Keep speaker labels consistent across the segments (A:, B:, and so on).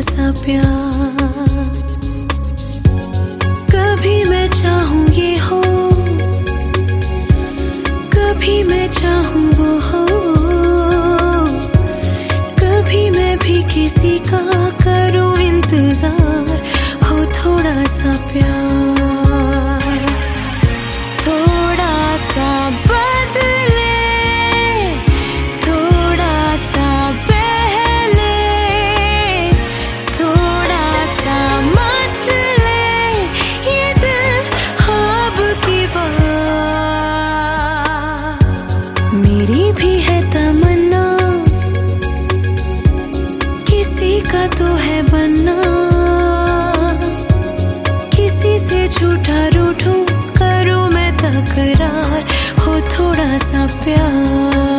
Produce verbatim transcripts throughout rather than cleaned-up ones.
A: सा प्यार। कभी मैं चाहूँ ये हो, कभी मैं चाहूँ वो हो, कभी मैं भी किसी का करूँ इंतजार। हो थोड़ा सा प्यार, थोड़ा सा बदले, थोड़ा सा बहले, थोड़ा सा मचले ये दिल ख्वाब की बात। मेरी भी है तमन्ना किसी का तो है बनना, किसी से झूठा रूठूं करूं मैं तकरार। हो थोड़ा सा प्यार।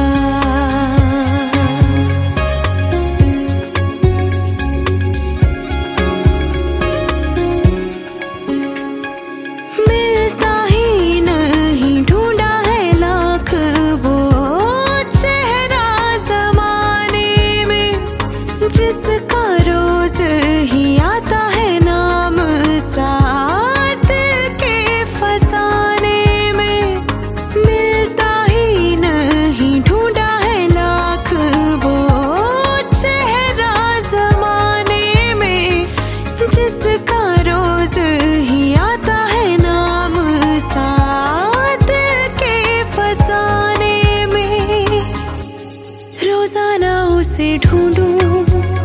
A: मिलता ही नहीं, ढूंढा है लाख वो चेहरा जमाने में, जिसका रोज ही आता है नाम साथ के फसाने में। मिलता ही नहीं, ढूंढा है लाख वो चेहरा जमाने में, जिसका रोज ही आता है नाम साथ के फसाने में। रोजाना उसे ढूंढूं,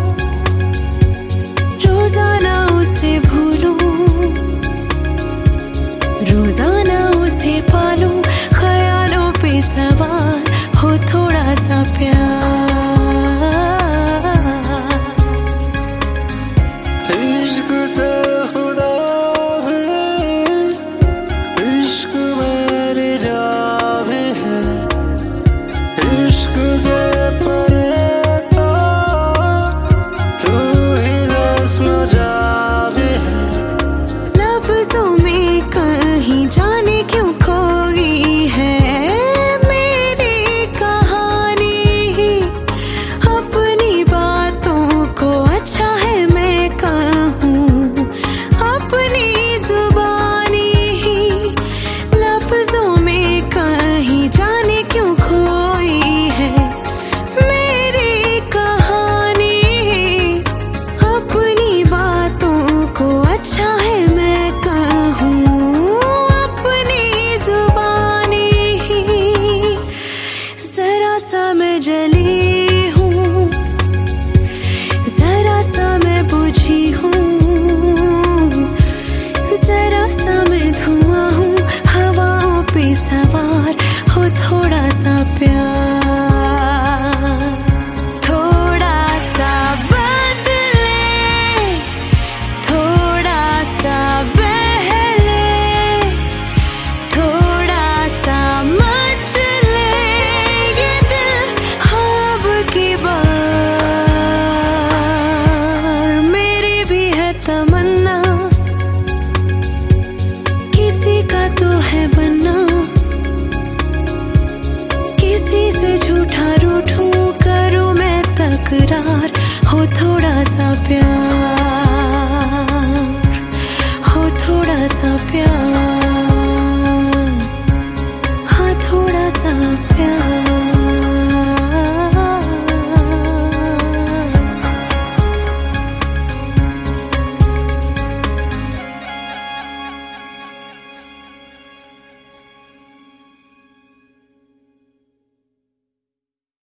A: रोजाना उसे भूलूं, रोजाना उसे पालूं, ख्यालों पे सवार। हो थोड़ा सा प्यार।
B: इश्क से खुदा भी, इश्क मेरी जान भी है, इश्क से परे तो तू ही रस्म जा भी है।
A: लफ्जों में कहीं जा